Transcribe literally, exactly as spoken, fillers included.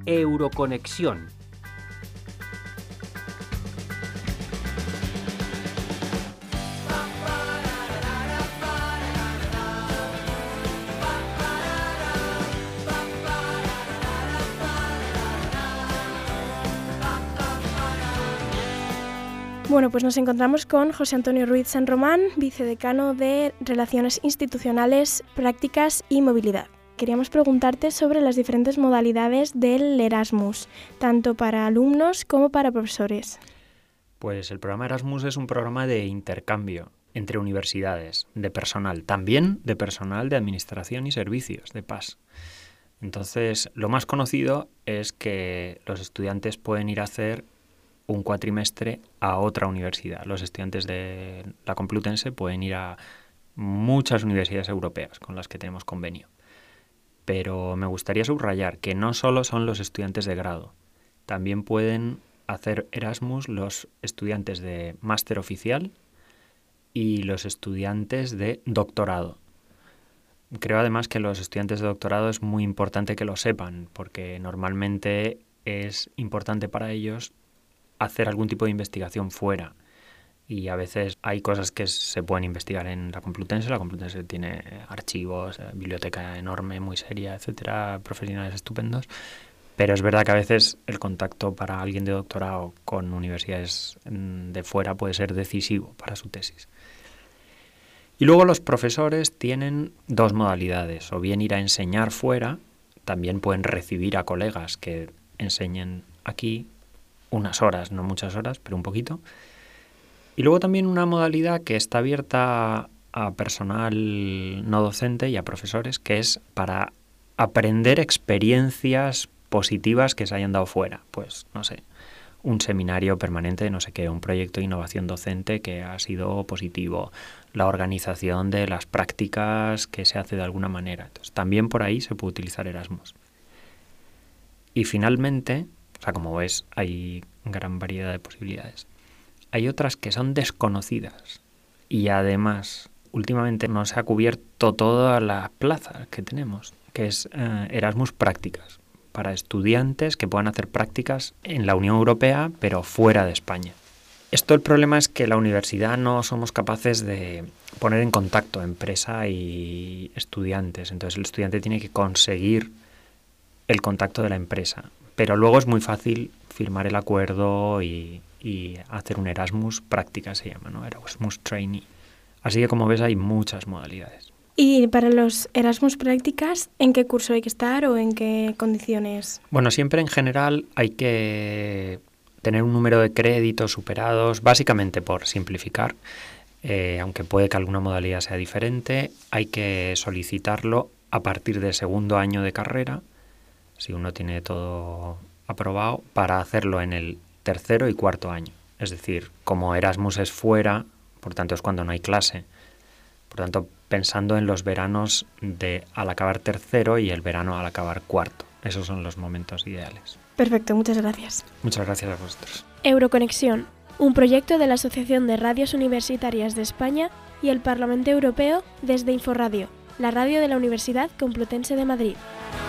Euroconexión. Bueno, pues nos encontramos con José Antonio Ruiz San Román, vicedecano de Relaciones Institucionales, Prácticas y Movilidad. Queríamos preguntarte sobre las diferentes modalidades del Erasmus, tanto para alumnos como para profesores. Pues el programa Erasmus es un programa de intercambio entre universidades, de personal, también de personal de administración y servicios, de P A S. Entonces, lo más conocido es que los estudiantes pueden ir a hacer un cuatrimestre a otra universidad. Los estudiantes de la Complutense pueden ir a muchas universidades europeas con las que tenemos convenio. Pero me gustaría subrayar que no solo son los estudiantes de grado, también pueden hacer Erasmus los estudiantes de máster oficial y los estudiantes de doctorado. Creo además que los estudiantes de doctorado es muy importante que lo sepan, porque normalmente es importante para ellos hacer algún tipo de investigación fuera. Y a veces hay cosas que se pueden investigar en la Complutense. La Complutense tiene archivos, biblioteca enorme, muy seria, etcétera, profesionales estupendos. Pero es verdad que a veces el contacto para alguien de doctorado con universidades de fuera puede ser decisivo para su tesis. Y luego los profesores tienen dos modalidades, o bien ir a enseñar fuera, también pueden recibir a colegas que enseñen aquí unas horas, no muchas horas, pero un poquito. Y luego también una modalidad que está abierta a personal no docente y a profesores, que es para aprender experiencias positivas que se hayan dado fuera. Pues, no sé, un seminario permanente de no sé qué, un proyecto de innovación docente que ha sido positivo, la organización de las prácticas que se hace de alguna manera. Entonces, también por ahí se puede utilizar Erasmus. Y finalmente, o sea, como ves, hay gran variedad de posibilidades. Hay otras que son desconocidas y además últimamente no se ha cubierto todas las plazas que tenemos, que es eh, Erasmus Prácticas, para estudiantes que puedan hacer prácticas en la Unión Europea, pero fuera de España. Esto, el problema es que la universidad no somos capaces de poner en contacto empresa y estudiantes, entonces el estudiante tiene que conseguir el contacto de la empresa. Pero luego es muy fácil firmar el acuerdo y, y hacer un Erasmus Práctica, se llama, ¿no? Erasmus Trainee. Así que, como ves, hay muchas modalidades. Y para los Erasmus Prácticas, ¿en qué curso hay que estar o en qué condiciones? Bueno, siempre en general hay que tener un número de créditos superados, básicamente por simplificar, eh, aunque puede que alguna modalidad sea diferente, hay que solicitarlo a partir del segundo año de carrera, si uno tiene todo aprobado, para hacerlo en el tercero y cuarto año. Es decir, como Erasmus es fuera, por tanto es cuando no hay clase. Por tanto, pensando en los veranos de al acabar tercero y el verano al acabar cuarto. Esos son los momentos ideales. Perfecto, muchas gracias. Muchas gracias a vosotros. Euroconexión, un proyecto de la Asociación de Radios Universitarias de España y el Parlamento Europeo desde Inforradio, la radio de la Universidad Complutense de Madrid.